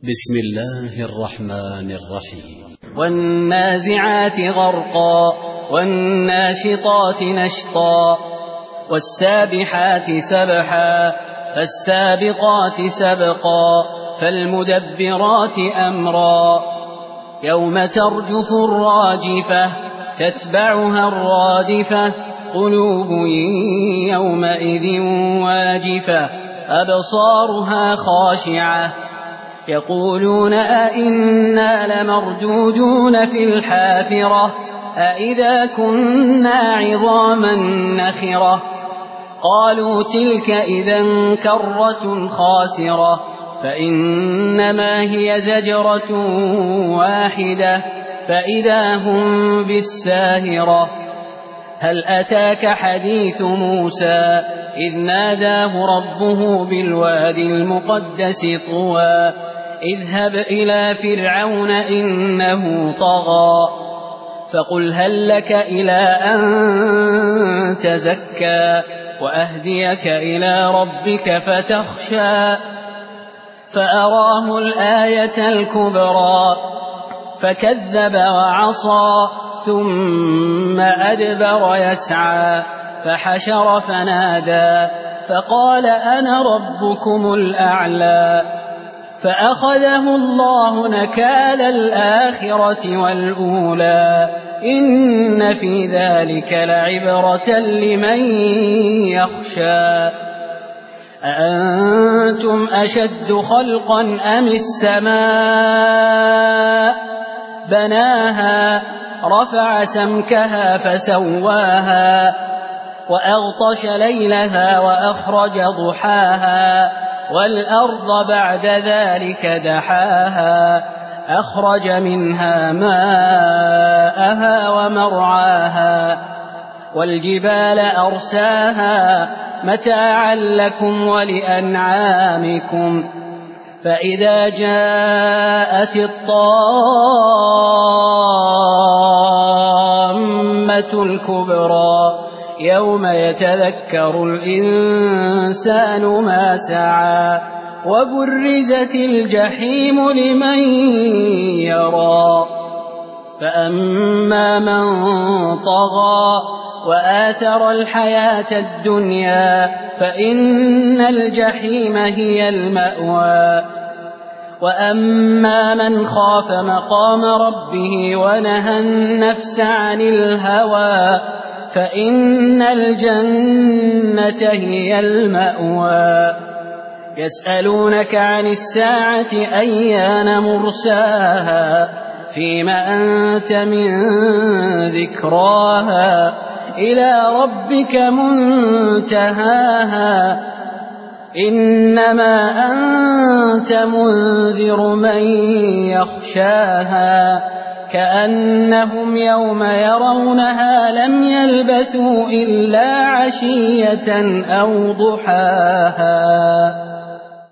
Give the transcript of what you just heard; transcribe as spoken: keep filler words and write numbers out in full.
بسم الله الرحمن الرحيم. والنازعات غرقا والناشطات نشطا والسابحات سبحا فالسابقات سبقا فالمدبرات أمرا يوم ترجف الراجفة تتبعها الرادفة قلوب يومئذ واجفة أبصارها خاشعة يقولون أئنا لمردودون في الحافرة أئذا كنا عظاما نخرة قالوا تلك إذا كرة خاسرة فإنما هي زجرة واحدة فإذا هم بالساهرة هل أتاك حديث موسى إذ ناداه ربه بالوادي المقدس طوى اذهب إلى فرعون إنه طغى فقل هل لك إلى أن تزكى وأهديك إلى ربك فتخشى فأراه الآية الكبرى فكذب وعصى ثم أدبر يسعى فحشر فنادى فقال أنا ربكم الأعلى فأخذه الله نكال الآخرة والأولى إن في ذلك لعبرة لمن يخشى أأنتم أشد خلقا أم السماء بناها رفع سمكها فسواها وأغطش ليلها وأخرج ضحاها والأرض بعد ذلك دحاها أخرج منها ماءها ومرعاها والجبال أرساها متاعا لكم ولأنعامكم فإذا جاءت الطامة الكبرى يوم يتذكر الإنسان ما سعى وبرزت الجحيم لمن يرى فأما من طغى وآثر الحياة الدنيا فإن الجحيم هي المأوى وأما من خاف مقام ربه ونهى النفس عن الهوى فإن الجنة هي المأوى يسألونك عن الساعة أيان مرساها فيم أنت من ذكراها إلى ربك منتهاها إنما أنت منذر من يخشاها كأنهم يوم يرونها لم يلبثوا إلا عشية أو ضحاها.